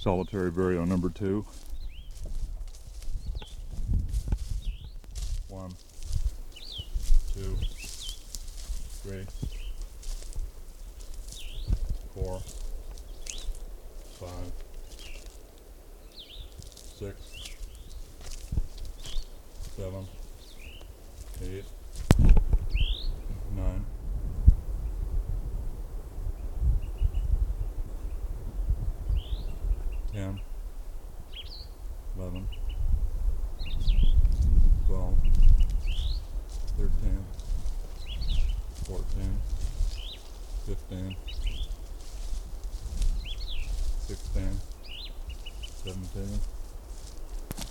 Solitary vireo number 2. 1, 2, 3, 4, 5, 6, 7, 8, 9, 10, 11, 12, 13, 14, 15, 16, 17,